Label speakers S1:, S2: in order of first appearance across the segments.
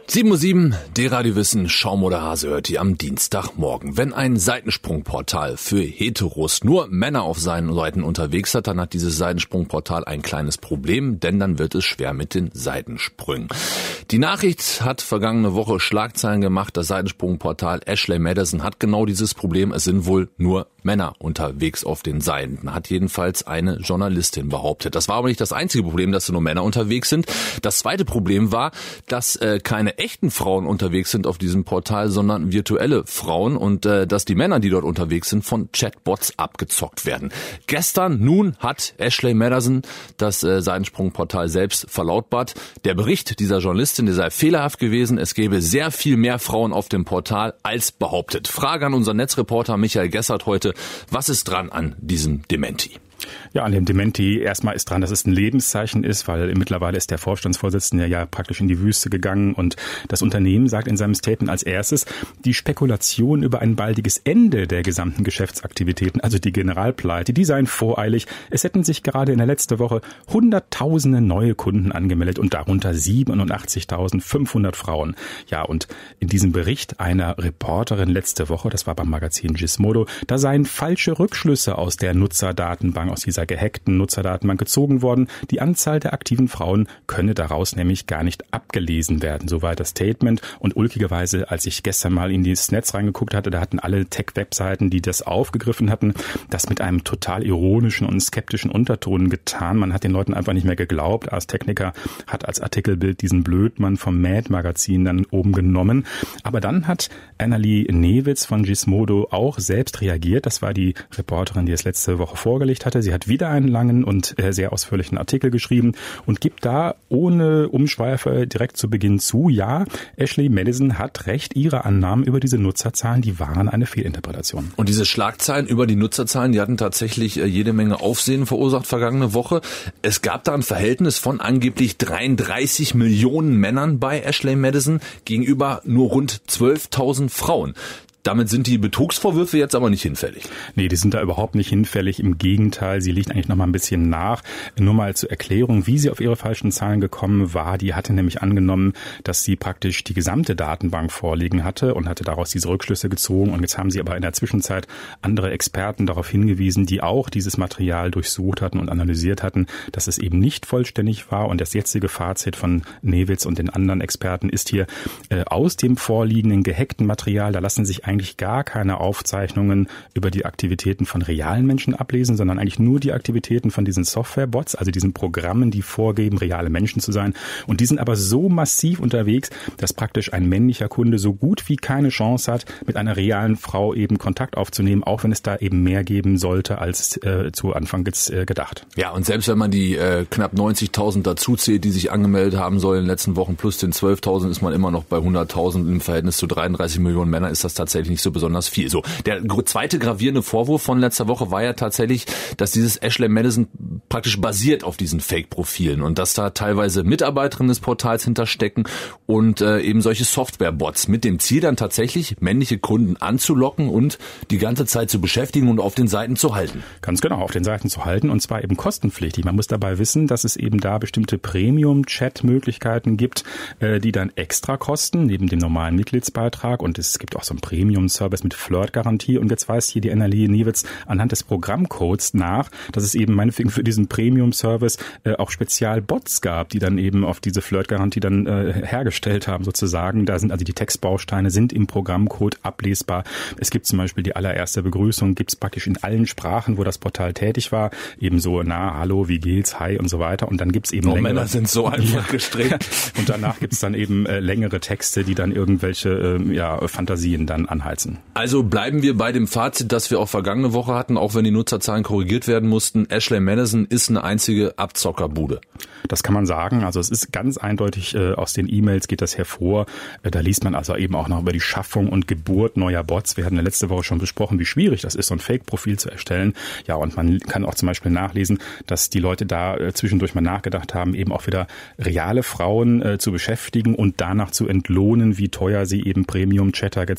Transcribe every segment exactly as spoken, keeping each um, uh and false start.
S1: sieben Uhr sieben, D-Radio Wissen, Schaum oder Hase hört ihr am Dienstagmorgen. Wenn ein Seitensprungportal für Heteros nur Männer auf seinen Seiten unterwegs hat, dann hat dieses Seitensprungportal ein kleines Problem, denn dann wird es schwer mit den Seitensprüngen. Die Nachricht hat vergangene Woche Schlagzeilen gemacht. Das Seitensprungportal Ashley Madison hat genau dieses Problem. Es sind wohl nur Männer unterwegs auf den Seiten, hat jedenfalls eine Journalistin behauptet. Das war aber nicht das einzige Problem, dass nur Männer unterwegs sind. Das zweite Problem war, dass äh, keine echten Frauen unterwegs sind auf diesem Portal, sondern virtuelle Frauen und äh, dass die Männer, die dort unterwegs sind, von Chatbots abgezockt werden. Gestern nun hat Ashley Madison das äh, Seitensprungportal selbst verlautbart. Der Bericht dieser Journalistin, der sei fehlerhaft gewesen. Es gäbe sehr viel mehr Frauen auf dem Portal als behauptet. Frage an unseren Netzreporter Michael Gessert heute. Was ist dran an diesem Dementi?
S2: Ja, an dem Dementi erstmal ist dran, dass es ein Lebenszeichen ist, weil mittlerweile ist der Vorstandsvorsitzende ja praktisch in die Wüste gegangen und das Unternehmen sagt in seinem Statement als erstes, die Spekulation über ein baldiges Ende der gesamten Geschäftsaktivitäten, also die Generalpleite, die seien voreilig. Es hätten sich gerade in der letzten Woche Hunderttausende neue Kunden angemeldet und darunter siebenundachtzigtausendfünfhundert Frauen. Ja, und in diesem Bericht einer Reporterin letzte Woche, das war beim Magazin Gizmodo, da seien falsche Rückschlüsse aus der Nutzerdatenbank, aus dieser gehackten Nutzerdatenbank gezogen worden. Die Anzahl der aktiven Frauen könne daraus nämlich gar nicht abgelesen werden. Soweit das Statement. Und ulkigerweise, als ich gestern mal in das Netz reingeguckt hatte, da hatten alle Tech-Webseiten, die das aufgegriffen hatten, das mit einem total ironischen und skeptischen Unterton getan. Man hat den Leuten einfach nicht mehr geglaubt. Ars Technica hat als Artikelbild diesen Blödmann vom Mad-Magazin dann oben genommen. Aber dann hat Annalie Newitz von Gizmodo auch selbst reagiert. Das war die Reporterin, die es letzte Woche vorgelegt hatte. Sie hat wieder einen langen und sehr ausführlichen Artikel geschrieben und gibt da ohne Umschweife direkt zu Beginn zu, ja, Ashley Madison hat recht, ihre Annahmen über diese Nutzerzahlen, die waren eine Fehlinterpretation.
S1: Und diese Schlagzeilen über die Nutzerzahlen, die hatten tatsächlich jede Menge Aufsehen verursacht vergangene Woche. Es gab da ein Verhältnis von angeblich dreiunddreißig Millionen Männern bei Ashley Madison gegenüber nur rund zwölftausend Frauen. Damit sind die Betrugsvorwürfe jetzt aber nicht hinfällig.
S2: Nee, die sind da überhaupt nicht hinfällig. Im Gegenteil, sie liegt eigentlich noch mal ein bisschen nach. Nur mal zur Erklärung, wie sie auf ihre falschen Zahlen gekommen war. Die hatte nämlich angenommen, dass sie praktisch die gesamte Datenbank vorliegen hatte und hatte daraus diese Rückschlüsse gezogen. Und jetzt haben sie aber in der Zwischenzeit andere Experten darauf hingewiesen, die auch dieses Material durchsucht hatten und analysiert hatten, dass es eben nicht vollständig war. Und das jetzige Fazit von Newitz und den anderen Experten ist hier, äh, aus dem vorliegenden gehackten Material, da lassen sich eigentlich gar keine Aufzeichnungen über die Aktivitäten von realen Menschen ablesen, sondern eigentlich nur die Aktivitäten von diesen Softwarebots, also diesen Programmen, die vorgeben, reale Menschen zu sein. Und die sind aber so massiv unterwegs, dass praktisch ein männlicher Kunde so gut wie keine Chance hat, mit einer realen Frau eben Kontakt aufzunehmen, auch wenn es da eben mehr geben sollte als äh, zu Anfang äh, gedacht.
S1: Ja, und selbst wenn man die äh, knapp neunzigtausend dazu zählt, die sich angemeldet haben sollen in den letzten Wochen, plus den zwölftausend, ist man immer noch bei hunderttausend. Im Verhältnis zu dreiunddreißig Millionen Männern ist das tatsächlich nicht so besonders viel. So, der zweite gravierende Vorwurf von letzter Woche war ja tatsächlich, dass dieses Ashley Madison praktisch basiert auf diesen Fake-Profilen und dass da teilweise Mitarbeiterinnen des Portals hinterstecken und äh, eben solche Software-Bots mit dem Ziel dann tatsächlich männliche Kunden anzulocken und die ganze Zeit zu beschäftigen und auf den Seiten zu halten.
S2: Ganz genau, auf den Seiten zu halten und zwar eben kostenpflichtig. Man muss dabei wissen, dass es eben da bestimmte Premium-Chat-Möglichkeiten gibt, äh, die dann extra kosten, neben dem normalen Mitgliedsbeitrag, und es gibt auch so ein Premium-Service mit Flirt-Garantie, und jetzt weist hier die Annalie Newitz anhand des Programmcodes nach, dass es eben meinetwegen für diesen Premium-Service äh, auch Spezialbots gab, die dann eben auf diese Flirt-Garantie dann äh, hergestellt haben sozusagen. Da sind also die Textbausteine sind im Programmcode ablesbar. Es gibt zum Beispiel die allererste Begrüßung, gibt es praktisch in allen Sprachen, wo das Portal tätig war, eben so, na, hallo, wie geht's, hi und so weiter. Und dann gibt es eben
S1: oh,
S2: längere...
S1: Männer sind so einfach ja. gestrickt.
S2: Und danach gibt es dann eben äh, längere Texte, die dann irgendwelche äh, ja, Fantasien dann anheizen.
S1: Also bleiben wir bei dem Fazit, das wir auch vergangene Woche hatten, auch wenn die Nutzerzahlen korrigiert werden mussten. Ashley Madison ist eine einzige Abzockerbude.
S2: Das kann man sagen. Also es ist ganz eindeutig, äh, aus den E-Mails geht das hervor. Äh, da liest man also eben auch noch über die Schaffung und Geburt neuer Bots. Wir hatten ja letzte Woche schon besprochen, wie schwierig das ist, so ein Fake-Profil zu erstellen. Ja, und man kann auch zum Beispiel nachlesen, dass die Leute da äh, zwischendurch mal nachgedacht haben, eben auch wieder reale Frauen äh, zu beschäftigen und danach zu entlohnen, wie teuer sie eben Premium-Chatter jetzt äh,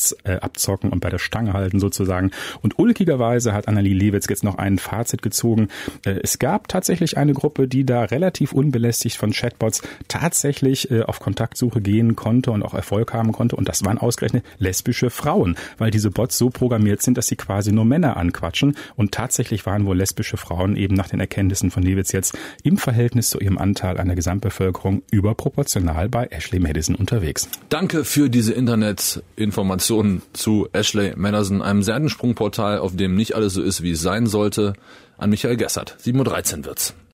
S2: abzocken und bei der Stange halten sozusagen. Und ulkigerweise hat Annelie Lewitz jetzt noch ein Fazit gezogen. Es gab tatsächlich eine Gruppe, die da relativ unbelästigt von Chatbots tatsächlich auf Kontaktsuche gehen konnte und auch Erfolg haben konnte. Und das waren ausgerechnet lesbische Frauen, weil diese Bots so programmiert sind, dass sie quasi nur Männer anquatschen. Und tatsächlich waren wohl lesbische Frauen eben nach den Erkenntnissen von Lewitz jetzt im Verhältnis zu ihrem Anteil an der Gesamtbevölkerung überproportional bei Ashley Madison unterwegs.
S1: Danke für diese Internetinformationen zu Ashley Madison, einem Seitensprungportal, auf dem nicht alles so ist, wie es sein sollte. An Michael Gessert. sieben Uhr dreizehn wird's.